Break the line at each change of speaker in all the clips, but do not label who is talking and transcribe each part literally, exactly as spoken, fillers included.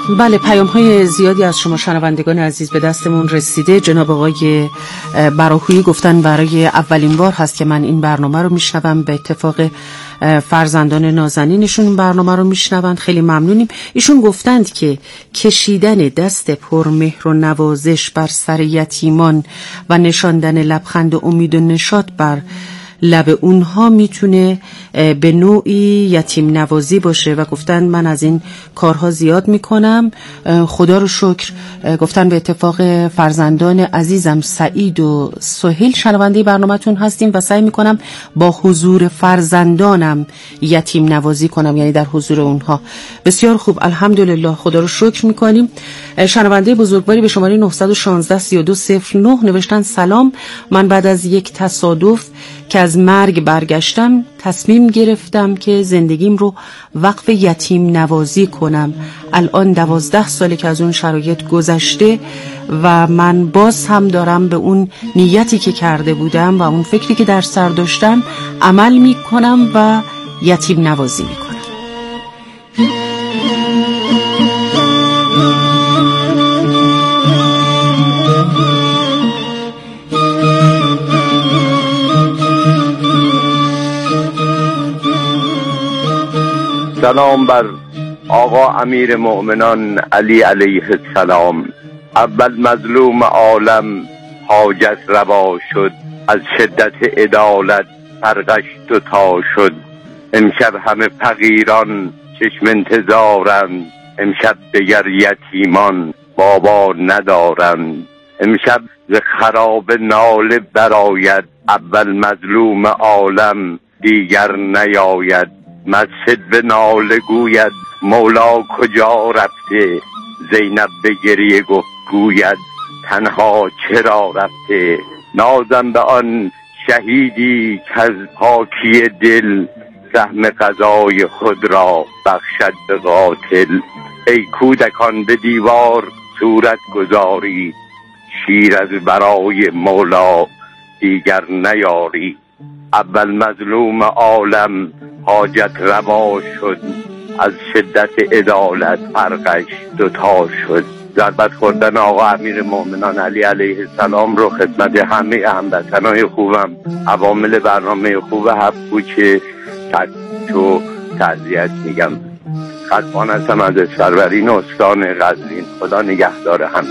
بله، پیام های زیادی از شما شنوندگان عزیز به دستمون رسیده. جناب آقای براهویی گفتن برای اولین بار هست که من این برنامه رو میشنوم. به اتفاق فرزندان نازنینشون این برنامه رو میشنون. خیلی ممنونیم. ایشون گفتند که کشیدن دست پرمهر و نوازش بر سر یتیمان و نشاندن لبخند و امید و نشاط بر لب اونها میتونه به نوعی یتیم نوازی باشه و گفتن من از این کارها زیاد میکنم، خدا رو شکر. گفتن به اتفاق فرزندان عزیزم سعید و سهیل شنونده برنامه‌تون هستیم و سعی میکنم با حضور فرزندانم یتیم نوازی کنم، یعنی در حضور اونها. بسیار خوب، الحمدلله، خدا رو شکر میکنیم. شنونده بزرگواری به شماره نه یک شش سه دو صفر نه نوشتن سلام، من بعد از یک تصادف که از مرگ برگشتم تصمیم گرفتم که زندگیم رو وقف یتیم نوازی کنم. الان دوازده ساله که از اون شرایط گذشته و من باز هم دارم به اون نیتی که کرده بودم و اون فکری که در سر داشتم عمل می کنم و یتیم نوازی می کنم.
سلام بر آقا امیر مؤمنان علی علیه السلام. اول مظلوم عالم حاجت روا شد، از شدت عدالت فرقش دوتا شد. امشب همه فقیران چشم انتظارند، امشب دگر یتیمان بابا ندارند. امشب ز خراب ناله براید، اول مظلوم عالم دیگر نیاید. مسجد به ناله گوید مولا کجا رفته، زینب به گریه گفت گوید تنها چرا رفته. نازم به آن شهیدی که از پاکی دل، سهم قضای خود را بخشد به قاتل. ای کودکان به دیوار صورت گذاری، شیر از برای مولا دیگر نیاری. اول مظلوم عالم حاجت روا شد، از شدت عدالت فرقش دوتا شد. ضربت خوردن آقا امیر مؤمنان علی علیه السلام رو خدمت همه هموطنای خوبم، عوامل برنامه خوب هفت کوچه تک تعزیت میگم. خطبان هستم از اسفرورین استان قزوین. خدا نگهدار همه.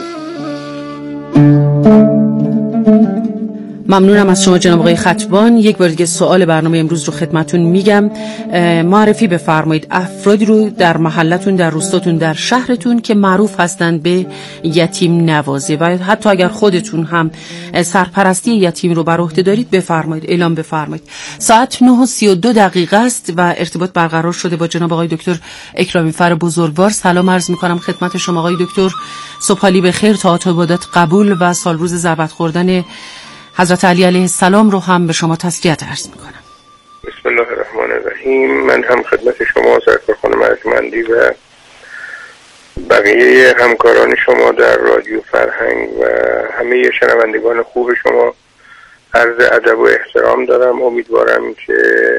ممنونم از شما جناب آقای خطبان. یک بار دیگه سوال برنامه امروز رو خدمتون میگم. معرفی بفرمایید افرادی رو در محلتون، در روستاتون، در شهرتون که معروف هستند به یتیم نوازی و حتی اگر خودتون هم سرپرستی یتیم رو بر عهده دارید بفرمایید، اعلام بفرمایید. ساعت نه و سی و دو دقیقه است و ارتباط برقرار شده با جناب آقای دکتر اکرامی‌فر بزرگوار. سلام عرض میکنم خدمت شما آقای دکتر. صبحالی بخیر، طاعات و عبادات قبول و سال روز ضربت خوردن حضرت علی علیه السلام رو هم به شما تسلیت عرض میکنم.
بسم الله الرحمن الرحیم. من هم خدمت شما سرکار خانم ارجمندی و بقیه همکاران شما در رادیو فرهنگ و همه شنوندگان خوب شما عرض ادب و احترام دارم. امیدوارم که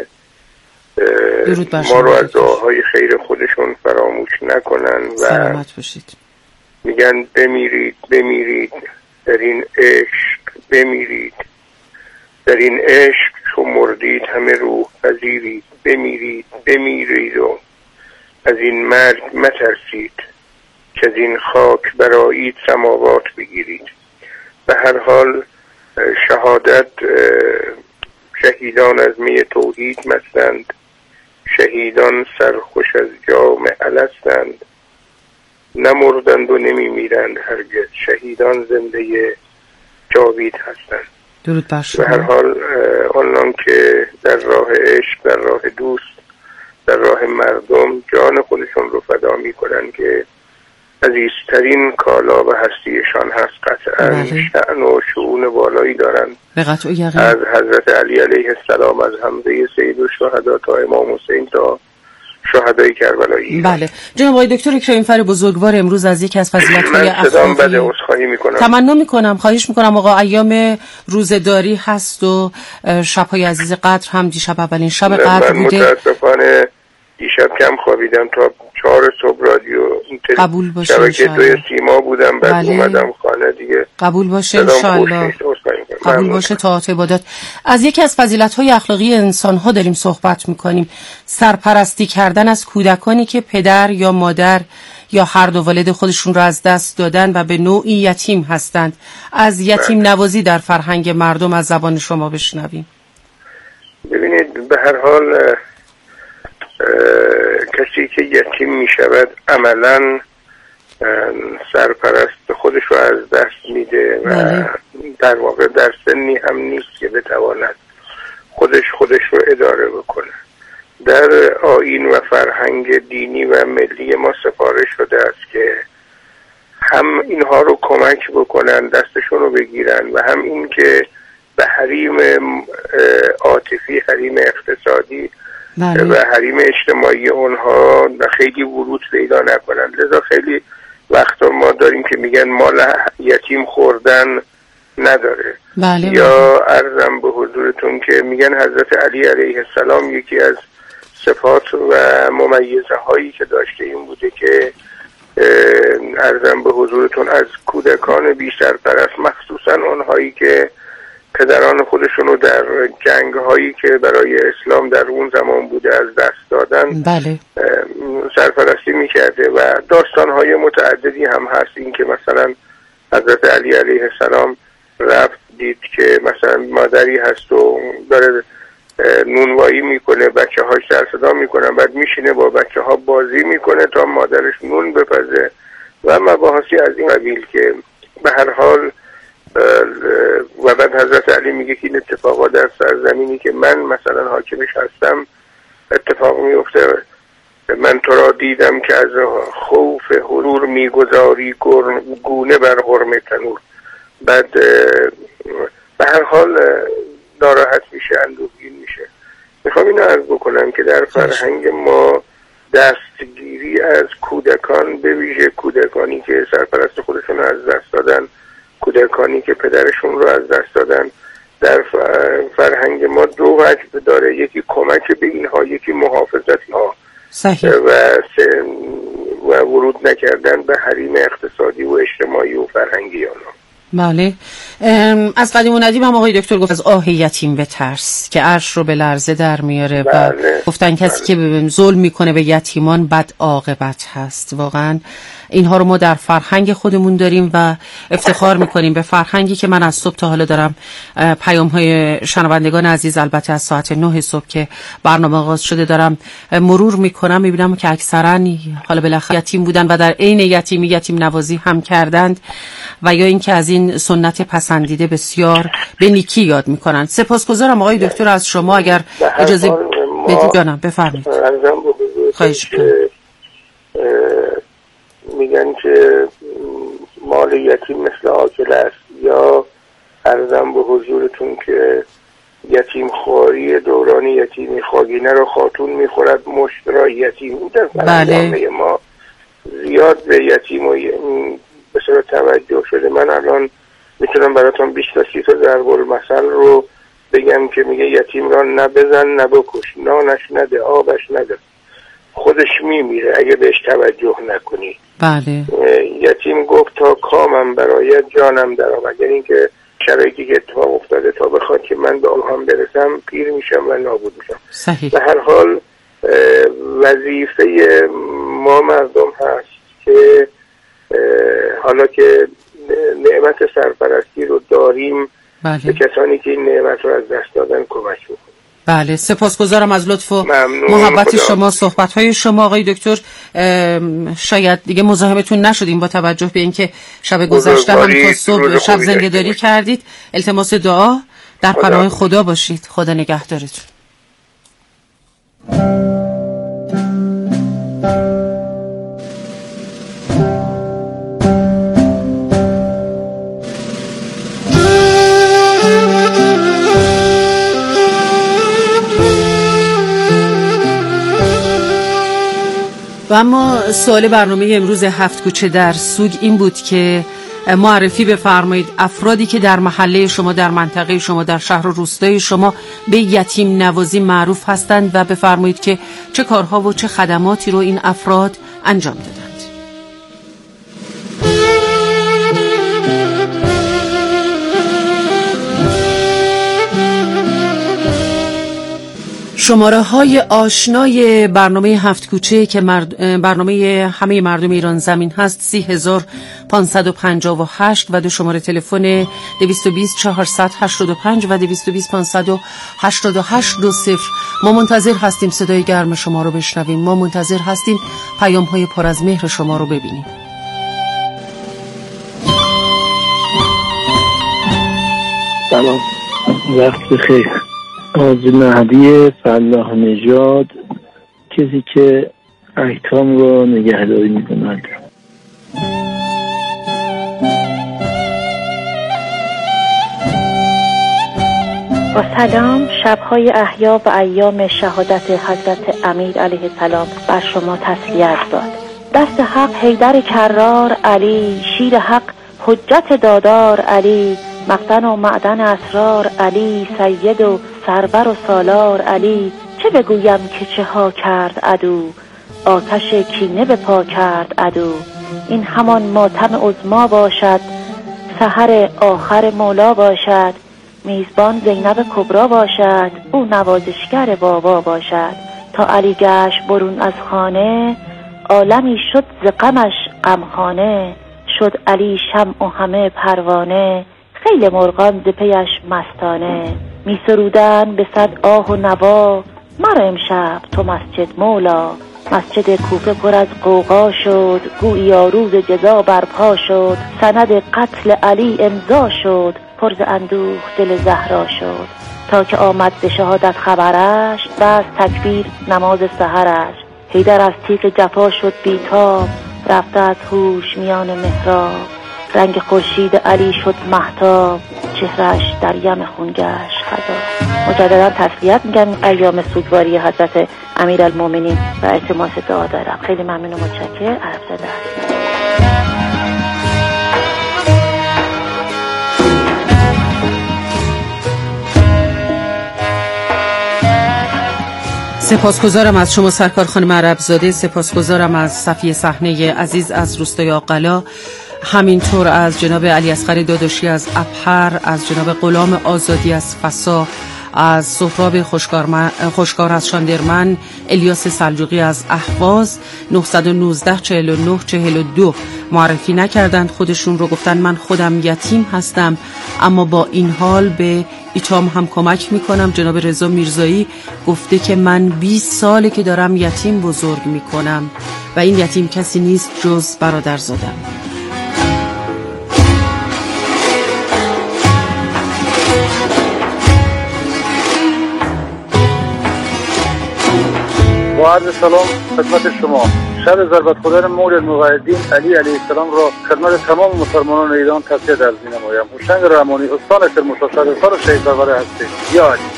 ما رو از دعاهای خیر خودشون فراموش نکنن و
سلامت باشید.
میگن بمیرید بمیرید در این عشق، بمیرید در این عشق چو مردید همه روح پذیرید. بمیرید بمیرید و از این مرگ مترسید، که از این خاک برآیید سماوات بگیرید. به هر حال شهادت شهیدان از می توحید مستند، شهیدان سرخوش از جام الستند. نمردند و نمی میرند هرگز، شهیدان زنده جاوید هستند.
درود بر شما.
به هر حال آنان که در راه عشق، در راه دوست، در راه مردم جان خودشون رو فدا می کنن که عزیزترین کالا و هستیشان هست، قطعا شأن و شؤون بالایی دارن. از حضرت علی علیه السلام، از حمزه سید الشهدا تا امام حسین تا شهدای کربلایی.
بله جناب آقای دکتر اکرامی‌فر بزرگوار، امروز از یکی از فضیلت‌های
اخلاقی عذرخواهی میکنم.
تمنا میکنم، خواهش میکنم. آقا ایام روزداری هست و شب‌های عزیز قدر هم دیشب اولین شب قدر
من
بوده.
متاسفانه دیشب کم خوابیدم، تا چهار صبح رادیو
قبول باشه
شبکه دوی سیما بودم، بعد بله. اومدم خانه دیگه.
قبول باشه انشالله. قبول باشه طاعت عبادت. از یکی از فضیلت‌های اخلاقی انسان‌ها داریم صحبت می‌کنیم، سرپرستی کردن از کودکانی که پدر یا مادر یا هر دو والد خودشون رو از دست دادن و به نوعی یتیم هستند. از یتیم نوازی در فرهنگ مردم از زبان شما بشنویم.
ببینید، به هر حال کسی که یتیم می شود عملاً سرپرست خودش رو از دست میده و بله. در واقع در سنی هم نیست که بتواند خودش خودش رو اداره بکنه. در آیین و فرهنگ دینی و ملی ما سفارش شده است که هم اینها رو کمک بکنن، دستشون رو بگیرن، و هم این که به حریم عاطفی، حریم اقتصادی بله. و حریم اجتماعی اونها خیلی ورود پیدا نکنن. لذا خیلی وقتا ما داریم که میگن مال یتیم خوردن نداره.
بله.
یا عرضم به حضورتون که میگن حضرت علی علیه السلام یکی از صفات و ممیزه هایی که داشته این بوده که عرضم به حضورتون از کودکان بی سرپرست، مخصوصا اونهایی که پدران خودشون رو در جنگ هایی که برای اسلام در اون زمان بوده از دست دادن
بله.
سرپرستی میکرده و داستان های متعددی هم هست. این که مثلا حضرت علی علیه السلام رفت دید که مثلا مادری هست و داره نونوایی میکنه، بچه هاش سر صدا میکنن، بعد میشینه با بچه ها بازی میکنه تا مادرش نون بپزه و مباحثی از این قبیل که به هر حال. و بعد حضرت علی میگه که این اتفاقا در سرزمینی که من مثلا حاکمش هستم اتفاق میفته. من تو را دیدم که از خوف حضور میگذاری گونه بر غرم تنور. بعد به هر حال ناراحت میشه، اندوهگین میشه. میخوام اینو عرض بکنم که در فرهنگ ما دستگیری از کودکان، به ویژه کودکانی که سرپرست خودشون از دست دادن، کودکانی که پدرشون رو از دست دادن، در فرهنگ ما دو وجه داره. یکی کمک به اینها، یکی محافظت ها و و ورود نکردن به حریم اقتصادی و اجتماعی و فرهنگی آنها.
بله. از قدیم و ندیم هم آقای دکتر گفت از آه یتیم به ترس که عرش رو به لرزه در میاره. بله. و گفتن کسی بله. که ظلم میکنه به یتیمان بد عاقبت هست. واقعا اینها رو ما در فرهنگ خودمون داریم و افتخار میکنیم به فرهنگی که من از صبح تا حالا دارم پیام های شنوندگان عزیز، البته از ساعت نه صبح که برنامه آغاز شده دارم مرور میکنم، میبینم که اکثرا حالا بالاخره یتیم بودن و در عین یتیمی یتیم نوازی هم کردند و یا اینکه از این سنت پسندیده بسیار به نیکی یاد میکنن. سپاسگزارم آقای دکتر از شما. اگر اجازه بدید جانم بفرمایید. خواهش می‌کنم.
میگن که مال یتیم مثل آکل است، یا عرضم به حضورتون که یتیم خواری دوران یتیمی خاگینه رو خاتون میخورد مشت را یتیم. در فرهنگ ما زیاد به یتیم و به صورت توجه شده. من الان میتونم براتون بیست تا سی تا ضرب المثل رو بگم که میگه یتیم را نبزن نبکش، نانش نده آبش نده، خودش میمیره اگه بهش توجه نکنی.
بله.
یتیم گفت تا کامم برای جانم در آمد، یعنی اینکه شرایطی که اتفاق افتاده تا بخواد که من به آنها برسم پیر میشم و نابود میشم.
صحیح.
به هر حال وظیفه ما مردم هست که حالا که نعمت سرپرستی رو داریم
بله.
به کسانی که این نعمت رو از دست دادن کمک بکنیم.
بله، سپاسگزارم از لطف و محبت شما، صحبت‌های شما آقای دکتر. شاید دیگه مزاحمتون نشدیم با توجه به اینکه شب گذشته هم تا صبح شب زنده‌داری کردید. التماس دعا در پناه خدا باشید. خدا نگهدارتون. و اما سوال برنامه امروز هفت کوچه در سوگ این بود که معرفی بفرمایید افرادی که در محله شما، در منطقه شما، در شهر و روستای شما به یتیم نوازی معروف هستند و بفرمایید که چه کارها و چه خدماتی رو این افراد انجام دادند. شماره های آشنای برنامه هفت کوچه که مرد... برنامه همه مردم ایران زمین هست سی هزار پانصد و پنجاه و هشت و دو شماره تلفن دویست و بیست چهارصد هشتاد و پنج و دویست و بیست پانصد و هشتاد و هشت دو صفر. ما منتظر هستیم صدای گرم شما رو بشنویم. ما منتظر هستیم پیام های پر از مهر شما رو ببینیم.
سلام، وقت بخیر. حاج مهدی فلاح نژاد، کسی که ایتام رو نگهداری می‌کند.
با سلام، شب‌های احیا و ایام شهادت حضرت امیر علیه السلام بر شما تسلیت داد. دست حق حیدر کرار علی، شیر حق حجت دادار علی، مخزن و معدن اسرار علی، سید و سرور و سالار علی. چه بگویم که چه ها کرد عدو، آتش کینه به پا کرد عدو. این همان ماتم عظما باشد، سحر آخر مولا باشد. میزبان زینب کبرا باشد، او نوازشگر بابا باشد. تا علی گشت برون از خانه، عالمی شد ز غمش غمخانه. شد علی شمع و همه پروانه، خیل مرغان ز پیش مستانه. می سرودن به صد آه و نوا، مرا امشب تو مسجد مولا. مسجد کوفه پر از غوغا شد، گوییا روز جزا برپا شد. سند قتل علی امضا شد، پر ز اندوه دل زهرا شد. تا که آمد به شهادت خبرش، بس تکبیر نماز سحرش. حیدر از تیغ جفا شد بیتاب، رفته از هوش میان محراب. رنگ خورشید علی شد مهتاب، چهرش در یم خون گشت خضاب. مجددا تسلیت میگم ایام سوگواری حضرت امیرالمومنین و التماس دعا دارم. خیلی ممنون و متشکرم. عرب زاده هستم.
سپاسگزارم از شما سرکار خانم عربزاده، سپاسگزارم از صفی صحنه عزیز از روستای آقلا، همینطور از جناب علی اصغر داداشی از ابهر، از جناب غلام آزادی از فسا، از سهراب خوشکار از شاندرمن، الیاس سلجوقی از اهواز. نه یک نه چهل و نه چهل و دو معرفی نکردند خودشون رو، گفتن من خودم یتیم هستم اما با این حال به ایتام هم کمک میکنم. جناب رضا میرزایی گفته که من بیست ساله که دارم یتیم بزرگ میکنم و این یتیم کسی نیست جز برادرزادم.
با عرض سلام خدمت شما. شب ضربت خدای مولد الموحدین علی علیه السلام را خدمت تمام مسلمانان ایران تسلیت عرض می‌نمایم. هوشنگ رحمانی استان کرمانشاه شهردار شهید پرور هستید. یا علی.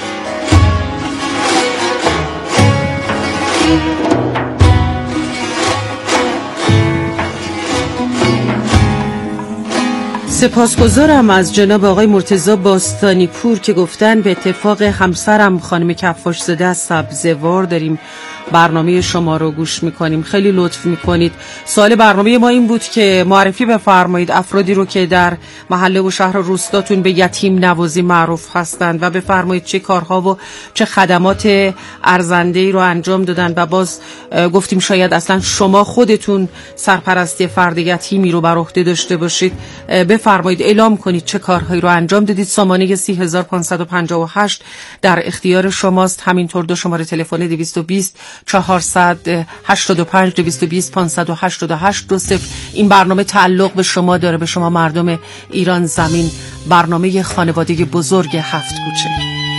سپاسگزارم از جناب آقای مرتضی باستانی پور که گفتن به اتفاق همسرم خانم کفاش زاده از سبزوار داریم برنامه شما رو گوش میکنیم. خیلی لطف میکنید. سوال برنامه ما این بود که معرفی بفرمایید افرادی رو که در محله و شهر و روستاتون به یتیم نوازی معروف هستند و بفرمایید چه کارها و چه خدمات ارزنده‌ای رو انجام دادن و باز گفتیم شاید اصلا شما خودتون سرپرستی فرد یتیمی رو بر عهده داشته باشید. بفرمایید اعلام کنید چه کارهایی رو انجام دادید. سامانه سی هزار پانصد و پنجاه و هشت در اختیار شماست. همینطور دو شماره تلفن دویست و بیست چهارصد هشتاد و پنج دویست و بیست پانصد و هشتاد و هشت دو صفر. این برنامه تعلق به شما داره، به شما مردم ایران زمین. برنامه خانواده بزرگ هفت کوچه.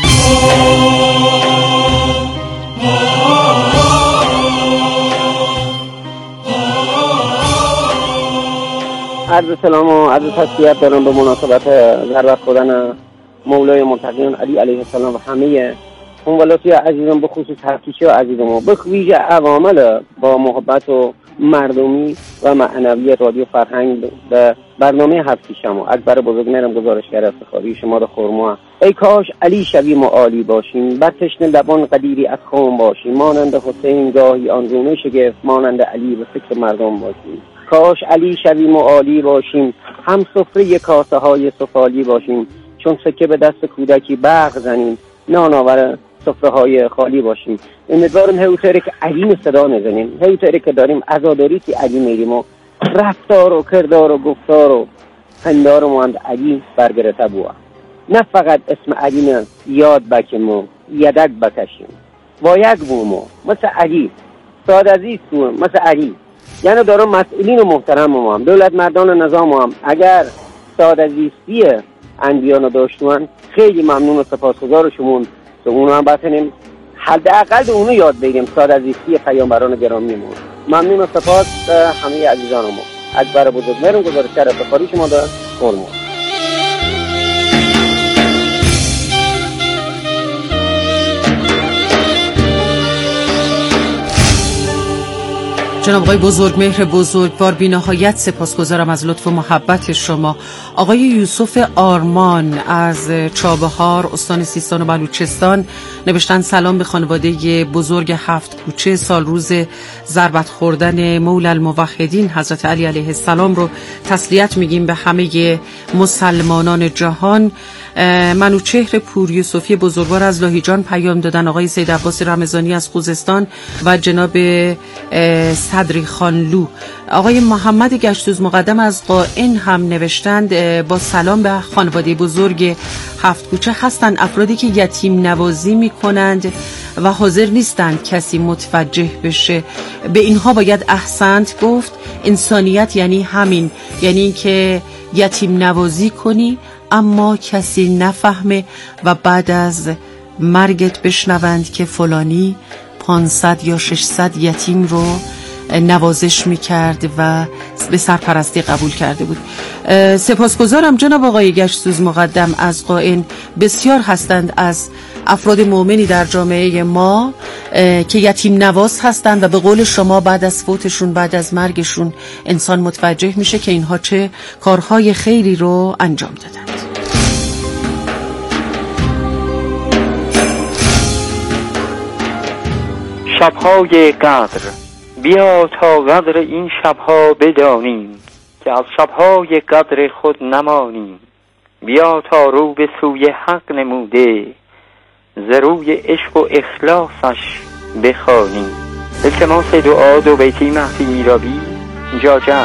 عرض سلام و عرض تسلیت دارم به مناسبت ضربت خوردن مولای متقیان علی علیه السلام و همه خانوالاتی عزیزم، به خصوص هفتیچه عزیزم و به ویژه عوامل با محبت و مردمی و معنوی رادیو فرهنگ و برنامه هفتی شما اکبر بزرگمهرم گزارشگر افتخاری شما را خرما. ای کاش علی شویم و عالی باشیم، بر تشنه لبان قدیری از خام باشیم، مانند حسین گاهی آن گونه شگفت، مانند علی به فکر مردم باشیم. کاش علی شویم و عالی باشیم، هم سفره کاسه های سفالی باشیم، چون سکه به دست کودکی برق زنیم، نانآور سفره های خالی باشیم. امیدوارم هیوتره که علی صدا نزنیم، هیوتره که داریم عزاداری که علی میریم و رفتار و کردار و گفتار و پندار و ماند علی برگرته بوا. نه فقط اسم علی نه یاد بکیم و یدک بکشیم و یک بومو مثل علی ساد عزیز تو مثل علی. یعنی دارم مسئولین و محترم ما هم دولت مردان نظام هم اگر ساد عزیزی انبیان داشتون خیلی ممنون و سپاسگزار شمون که اونو هم بتونیم حداقل اونو یاد بگیریم ساد عزیزی پیامبران گرامی ما. ممنون و سپاس همه عزیزان ما. اکبر بزرگمهرم گزارشگر افتخاری شما در خرما.
جناب آقای بزرگمهر بزرگوار، بی نهایت سپاسگزارم از لطف و محبت شما. آقای یوسف آرمان از چابهار استان سیستان و بلوچستان نوشتن سلام به خانواده بزرگ هفت کوچه، سال روز ضربت خوردن مولا الموحدین حضرت علی علیه السلام رو تسلیت میگیم به همه مسلمانان جهان. منوچهر پور یوسفی بزرگوار از لاهیجان پیام دادن. آقای سید عباس رمضانی از خوزستان و جناب صدری خانلو. آقای محمد گشتوز مقدم از قائن هم نوشتند با سلام به خانواده بزرگ هفت کوچه، هستند افرادی که یتیم نوازی می کنند و حاضر نیستند کسی متوجه بشه. به اینها باید احسنت گفت. انسانیت یعنی همین، یعنی اینکه یتیم نوازی کنی اما کسی نفهمه و بعد از مرگت بشنوند که فلانی پانصد یا ششصد یتیم رو نوازش میکرد و به سرپرستی قبول کرده بود. سپاسگزارم جناب آقای گشتوز مقدم از قائن. بسیار هستند از افراد مؤمنی در جامعه ما که یتیم نواز هستند و به قول شما بعد از فوتشون، بعد از مرگشون انسان متوجه میشه که اینها چه کارهای خیری رو انجام دادند.
شب‌های قدر، بیا تا قدر این شب‌ها بدانیم، که از شب‌های قدر خود نمانیم. بیا تا رو به سوی حق نموده، ز روی عشق و اخلاصش بخوانیم. التماس دعا دو بیتی مهدی میرابی جاجت.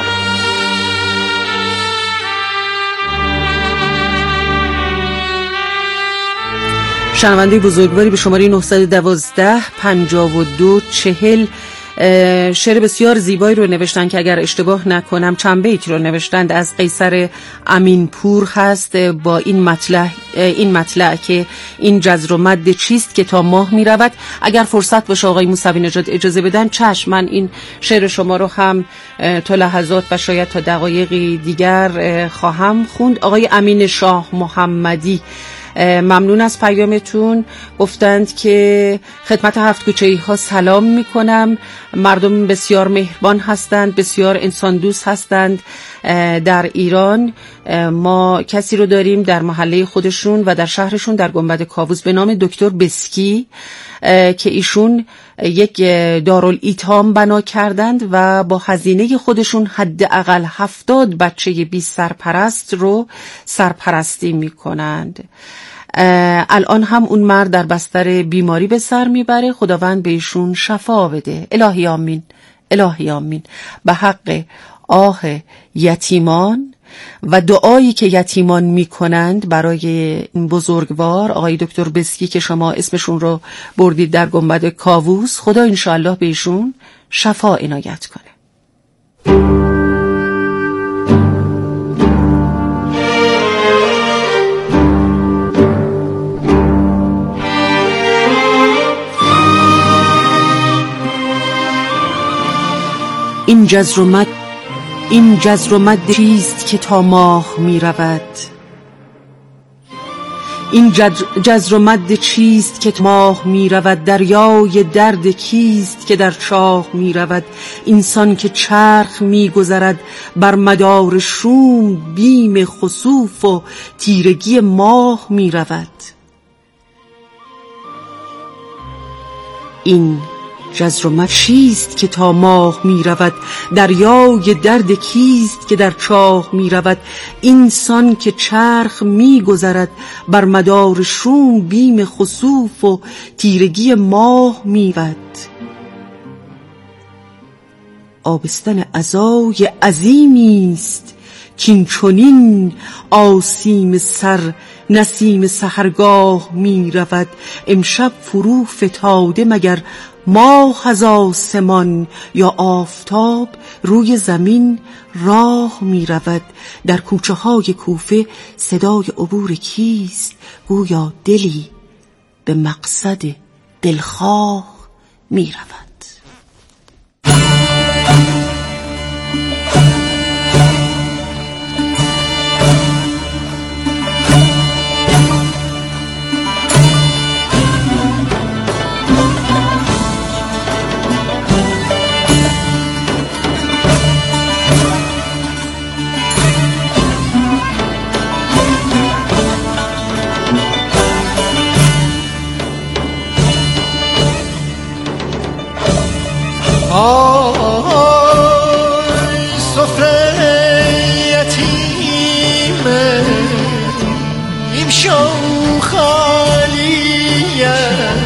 شنونده بزرگواری به شماره نه یک دو پنجاه و دو چهل شعر بسیار زیبایی رو نوشتن که اگر اشتباه نکنم چند بیت رو نوشتند از قیصر امینپور هست با این مطلع این مطلع که این جزر و مد چیست که تا ماه می رود. اگر فرصت باشه آقای موسوی نژاد اجازه بدن چشم، من این شعر شما رو هم تا لحظات و شاید تا دقایقی دیگر خواهم خوند. آقای امین شاه محمدی ممنون از پیامتون. گفتند که خدمت هفت کوچه‌ای ها سلام می کنم. مردم بسیار مهربان هستند، بسیار انسان دوست هستند. در ایران ما کسی رو داریم در محله خودشون و در شهرشون در گنبد کاووس به نام دکتر بسکی که ایشون یک دارالایتام بنا کردند و با هزینه خودشون حداقل هفتاد بچه بی سرپرست رو سرپرستی می کنند. الان هم اون مرد در بستر بیماری به سر میبره. خداوند به ایشون شفا بده. الهی آمین، الهی آمین. به حق آه یتیمان و دعایی که یتیمان میکنند برای این بزرگوار آقای دکتر بسکی که شما اسمشون رو بردید در گنبد کاووس، خدا انشاءالله به ایشون شفا عنایت کنه. این جزر و مد این جزر و مد چیست که تا ماه می رود؟ این جزر و مد چیست که ماه می رود؟ دریای درد کیست که در چاه می رود؟ اینسان که چرخ می گذرد بر مدار شوم، بیم خسوف و تیرگی ماه می رود. این جزر و مد چیست که تا ماه می رود؟ دریای درد کیست که در چاه می رود؟ اینسان که چرخ می گذرد بر مدار شوم، بیم خسوف و تیرگی ماه می رود. آبستن عزای عظیمیست کین چنین آسیم سر نسیم سحرگاه می رود. امشب فرو فتاده مگر ماه از آسمان، یا آفتاب روی زمین راه می رود. در کوچه های کوفه صدای عبور کیست؟ گویا دلی به مقصد دلخواه می رود.
آی سفره یتیمه امشو خالیه،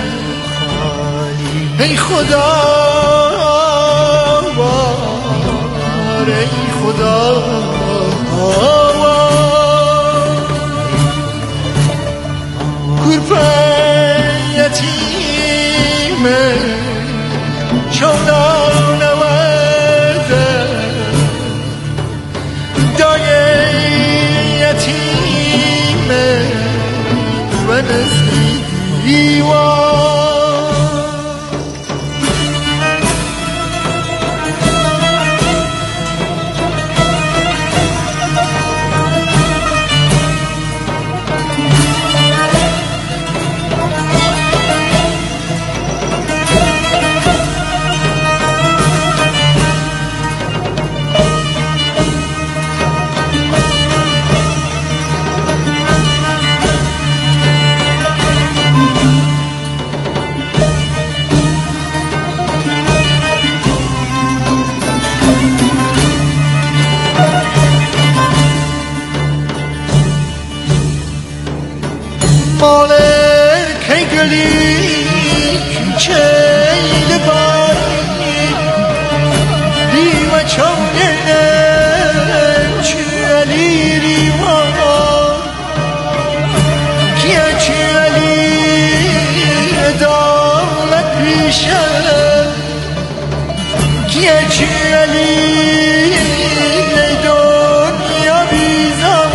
ای خدا بار، ای خدا کورپه یتیمه چونا مالک ای گلی چیل باری دیو چونگنم چلی ریوان کیا چلی دولت پیشم کیا چلی دنیا بیزم.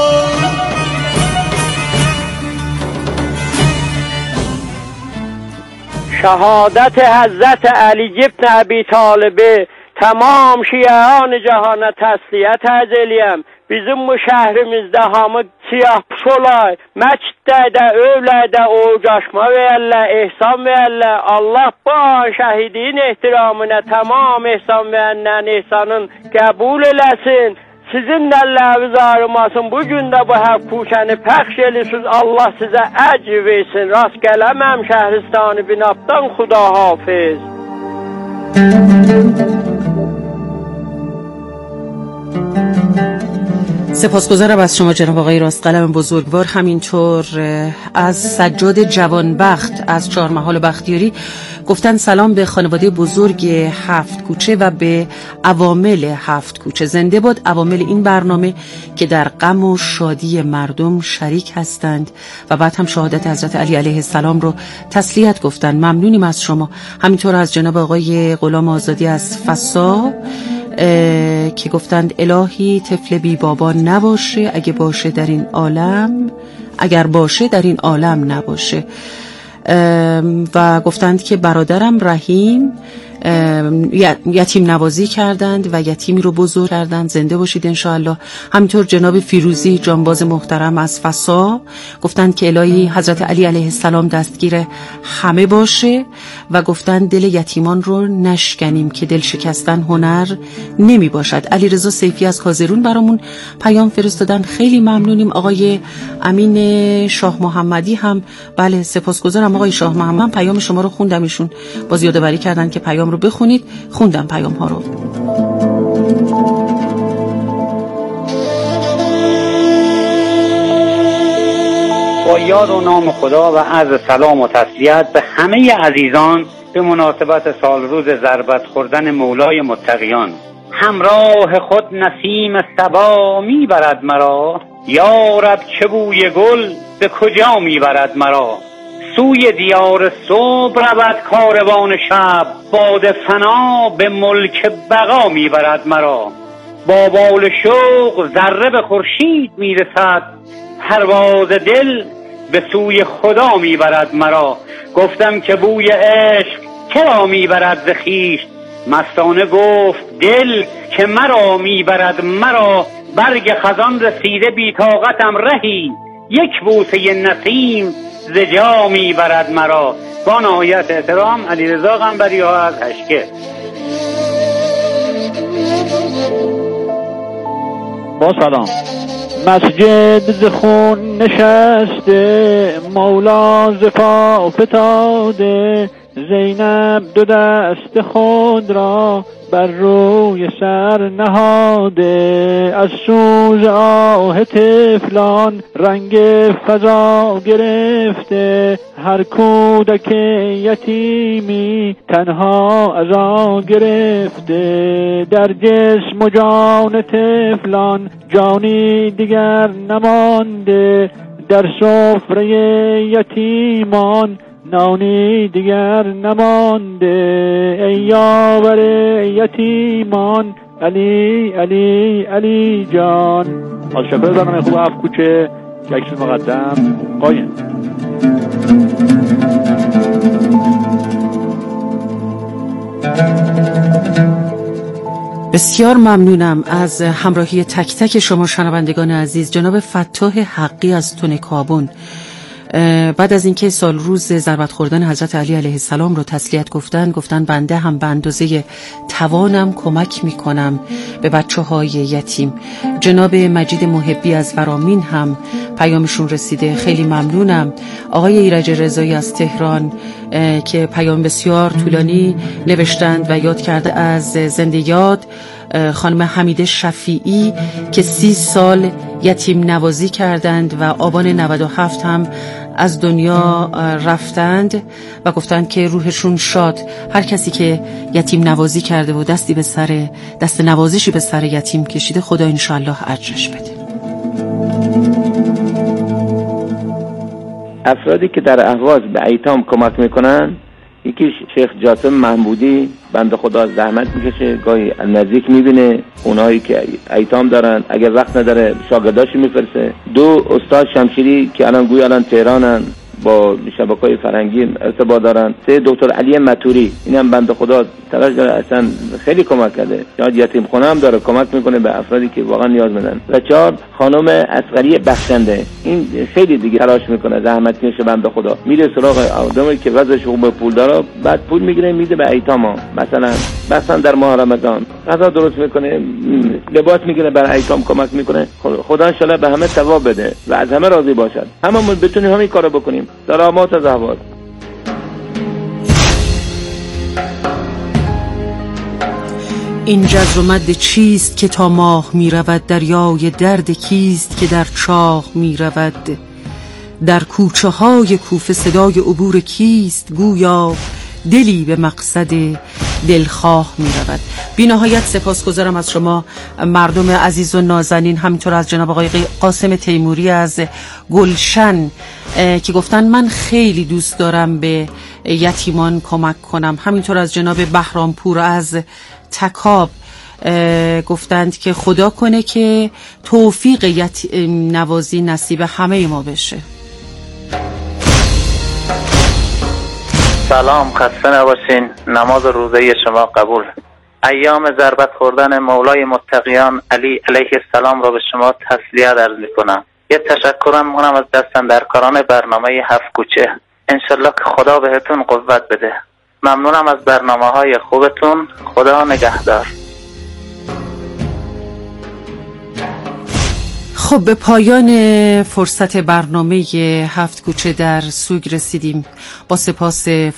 شهادت حضرت علی ابن ابی طالب tamam şiyan cahana təsliyyət əzəliyəm. Bizim bu şəhrimizdə hamı siyah puş olay. Məsciddə də, övlədə ocaşma verərlər, ehsan verərlər. Allah bu şəhidin ehtiramına tamam ehsan verənlərin ehsanın qəbul eləsin. Sizin dəlləriniz ağrımasın. Bugün də bu həqquşəni pəxş edirsiniz. Allah sizə əcr versin. Rast gələməm şəhristanı binabdan. Xuda hafiz.
سپاسگزارم از شما جناب آقای راستقلم بزرگوار، همینطور از سجاد جوانبخت از چهارمحال بختیاری. گفتن سلام به خانواده بزرگ هفت کوچه و به عوامل هفت کوچه. زنده باد عوامل این برنامه که در غم و شادی مردم شریک هستند. و بعد هم شهادت حضرت علی علیه السلام رو تسلیت گفتن. ممنونیم از شما. همینطور از جناب آقای غلام آزادی از فسا که گفتند الهی طفل بی بابا نباشه، اگه باشه در این عالم، اگر باشه در این عالم نباشه. و گفتند که برادرم رحیم یتیم نوازی کردند و یتیمی رو بزرگ کردند. زنده باشید انشاءالله. همینطور جناب فیروزی جانباز محترم از فسا گفتند که الهی حضرت علی علیه السلام دستگیر همه باشه و گفتند دل یتیمان رو نشکنیم که دل شکستن هنر نمی باشد. علی رضا سیفی از کازرون برامون پیام فرستادن، خیلی ممنونیم. آقای امین شاه محمدی هم بله سپاسگزارم آقای شاه محمد، پیام شما رو خوندم، ایشون باز یادآوری کردن که پیام رو بخونید، خوندم پیام ها رو.
با یاد و نام خدا و عرض سلام و تسلیت به همه عزیزان به مناسبت سال روز ضربت خوردن مولای متقیان. همراه خود نسیم صبا میبرد مرا، یا رب چه بوی گل به کجا میبرد مرا. سوی دیار صبح رود کاروان شب، باد فنا به ملک بقا میبرد مرا. با بال شوق ذره به خورشید میرسد، پرواز دل به سوی خدا میبرد مرا. گفتم که بوی عشق چرا میبرد ز خویش، مستانه گفت دل که مرا میبرد مرا. برگ خزان رسیده بی طاقتم رهی، یک بوسه نسیم ز جا میبرد مرا. با نهایت احترام علیرضا قنبری ها از هشکه.
با سلام. مسجد ز خون نشسته، مولا ز پا فتاده، زینب دو دست خود را بر روی سر نهاده. از سوز آه طفلان رنگ فضا گرفته، هر کودک یتیمی تنها عزا گرفته. در جسم و جان طفلان جانی دیگر نمانده، در سفره یتیمان نانی دیگر نمانده. ای یاور یتیمان علی علی علی جان. از شکر برنامه خوب هفت کوچه یک مقدم قایم.
بسیار ممنونم از همراهی تک تک شما شنوندگان عزیز. جناب فتاح حقی از تن کابون بعد از اینکه سال روز ضربت خوردن حضرت علی علیه السلام رو تسلیت گفتن، گفتن بنده هم به اندازه توانم کمک میکنم به بچه های یتیم. جناب مجید محبی از ورامین هم پیامشون رسیده، خیلی ممنونم. آقای ایرج رضایی از تهران که پیام بسیار طولانی نوشتند و یاد کرده از زنده یاد خانم حمیده شفیعی که سی سال یتیم نوازی کردند و آبان نود و هفت هم از دنیا رفتند و گفتند که روحشون شاد. هر کسی که یتیم نوازی کرده و دستی به سر دست نوازشی به سر یتیم کشیده، خدا انشاءالله اجرش بده.
افرادی که در اهواز به ایتام کمک میکنن، یکی شیخ جاسم محمودی بنده خدا زحمت میکشه، گاهی نزدیک میبینه اونایی که ایتام دارن، اگر وقت نداره شاگرداشو میفرسه. دو استاد شمشیری که الان گویا الان تهرانن، با شبکه‌های فرهنگی ارتباط دارن. سه دکتر علی متوری، اینم بنده خدا تلاش داره، اصلا خیلی کمک کرده. چهار یتیم خونه هم داره، کمک میکنه به افرادی که واقعا نیاز مندن. و چهار خانم اصغری بخشنده، این خیلی دیگه تلاش میکنه، زحمت میشه بنده خدا، میره سراغ آدمی که وضعش خوبه، پول داره، بعد پول میگیره میده به ایتاما. مثلا مثلا در ماه رمضان غذا درست میکنه، لباس میگیره برای ایتام کمک میکنه. خدا ان شاءالله به همه ثواب بده و از همه راضی باشد. هممون بتونیم همین کارو بکنیم. سلامات از احوال.
این جزر و مد چیست که تا ماه می رود، دریای درد کیست که در چاه می رود. در کوچه های کوفه صدای عبور کیست، گویا دلی به مقصد دلخواه می رود. بی نهایت سپاسگزارم از شما مردم عزیز و نازنین، همینطور از جناب آقای قاسم تیموری از گلشن که گفتن من خیلی دوست دارم به یتیمان کمک کنم. همینطور از جناب بهرامپور از تکاب گفتند که خدا کنه که توفیق یتیم نوازی نصیب همه ما بشه.
سلام، خسته نباشین. نماز روزه شما قبول. ایام ضربت خوردن مولای متقیان علی علیه السلام را به شما تسلیت عرض میکنم. یه تشکرم مونم از دستاندرکاران برنامه هفت کوچه. انشالله که خدا بهتون قوت بده. ممنونم از برنامه های خوبتون. خدا نگهدار.
خب به پایان فرصت برنامه هفت کوچه در سوگ رسیدیم. با سپاس